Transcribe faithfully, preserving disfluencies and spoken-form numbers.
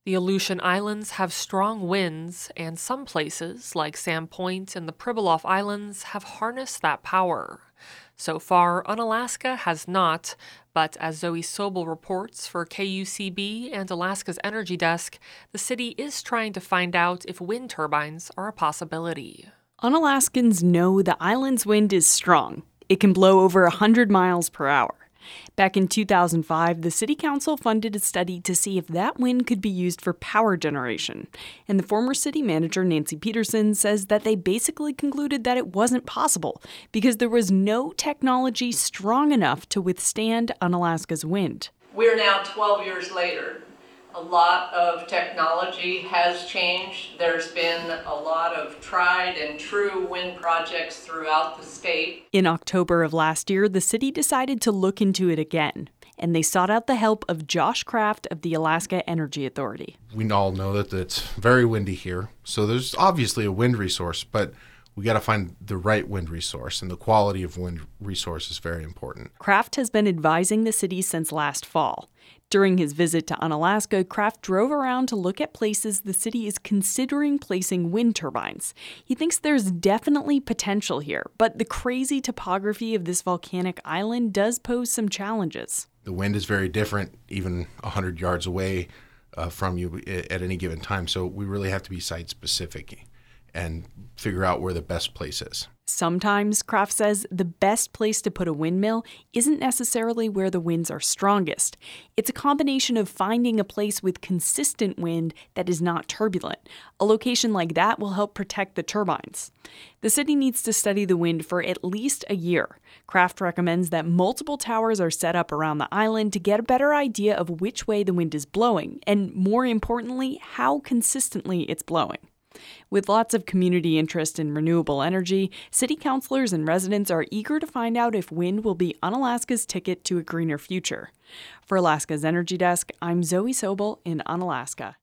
The Aleutian Islands have strong winds, and some places, like Sand Point and the Pribilof Islands, have harnessed that power. So far, Unalaska has not, but as Zoe Sobel reports for K U C B and Alaska's Energy Desk, the city is trying to find out if wind turbines are a possibility. Unalaskans know the island's wind is strong. It can blow over one hundred miles per hour. Back in two thousand five, the City Council funded a study to see if that wind could be used for power generation. And the former city manager, Nancy Peterson, says that they basically concluded that it wasn't possible because there was no technology strong enough to withstand Unalaska's wind. We're now twelve years later. A lot of technology has changed. There's been a lot of tried and true wind projects throughout the state. In October of last year, the city decided to look into it again, and they sought out the help of Josh Kraft of the Alaska Energy Authority. We all know that it's very windy here, so there's obviously a wind resource, but we got to find the right wind resource, and the quality of wind resource is very important. Kraft has been advising the city since last fall. During his visit to Unalaska, Kraft drove around to look at places the city is considering placing wind turbines. He thinks there's definitely potential here, but the crazy topography of this volcanic island does pose some challenges. The wind is very different, even one hundred yards away uh, from you at any given time, so we really have to be site-specific and figure out where the best place is. Sometimes, Kraft says, the best place to put a windmill isn't necessarily where the winds are strongest. It's a combination of finding a place with consistent wind that is not turbulent. A location like that will help protect the turbines. The city needs to study the wind for at least a year. Kraft recommends that multiple towers are set up around the island to get a better idea of which way the wind is blowing, and more importantly, how consistently it's blowing. With lots of community interest in renewable energy, city councilors and residents are eager to find out if wind will be Unalaska's ticket to a greener future. For Alaska's Energy Desk, I'm Zoe Sobel in Unalaska.